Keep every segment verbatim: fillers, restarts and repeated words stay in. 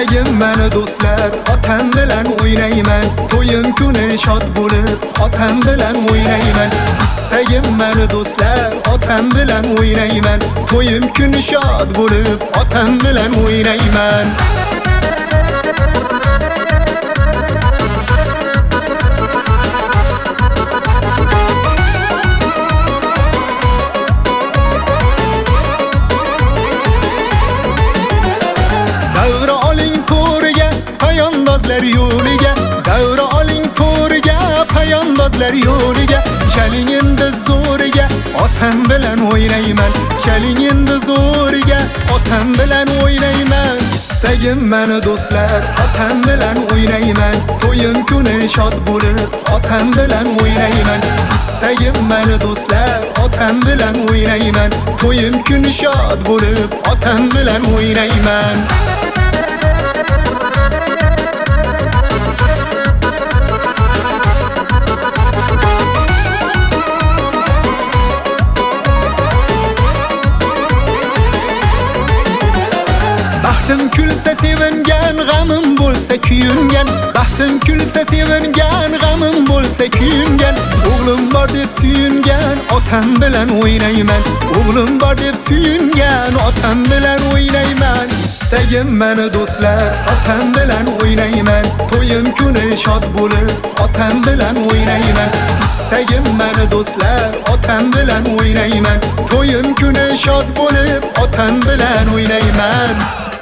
istagim meni do'stlar, otam bilan o'ynayman. To'yim kuni shod bo'lib, otam bilan o'ynayman. Istagim meni do'stlar, otam bilan o'ynayman. To'yim kuni shod bo'lib, otam bilan o'ynayman. Davra oling to'riga, payandozlar yo'liga. Davra oling to'riga, payandozlar yo'liga. Chaling endi zo'riga, otam bilan o'ynayman. Chaling endi zo'riga, otam bilan o'ynayman. Istagim meni do'stlar, otam bilan o'ynayman. To'yim kuni shod bo'lib, otam bilan o'ynayman. Istagim meni do'stlar, otam bilan o'ynayman. To'yim kuni shod bo'lib, otam bilan o'ynayman. Baxtim kulsa sevingan, g'amim bo'lsa kuyungan. Baxtim kulsa sevingan, g'amim bo'lsa kuyungan. O'g'lim bor deb suyungan, otam bilan o'ynayman. O'g'lim bor deb suyungan, otam bilan o'ynayman. Istagim meni do'stlar, otam bilan o'ynayman. To'yim kuni shod bo'lib, otam bilan o'ynayman. Istagim meni do'stlar, otam bilan o'ynayman. To'yim kuni shod bo'lib, otam bilan o'ynayman.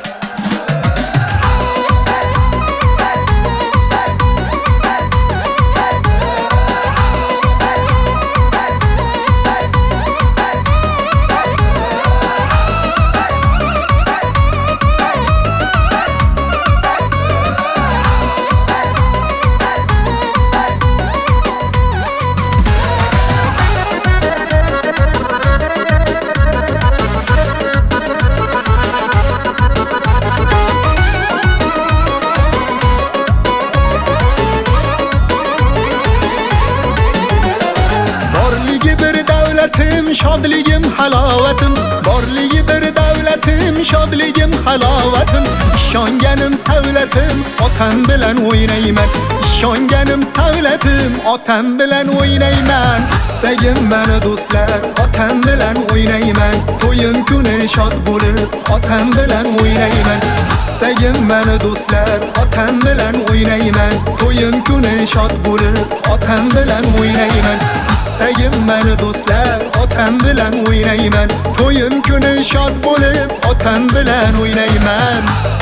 Shodligim halovatim, borligi bir davlatim, shodligim halovatim. Ishonganim savlatim, otam bilan o'ynayman. Ishonganim savlatim, otam bilan o'ynayman. Istagim meni do'stlar, otam bilan o'ynayman. To'yim kuni shod bo'lib, otam bilan o'ynayman. Istagim meni do'stlar, otam bilan o'ynayman. To'yim kuni shod bo'lib, otam bilan o'ynayman. Istagim meni do'stlar, otam bilan o'ynayman. To'yim kuni shod bo'lib, otam bilan o'ynayman.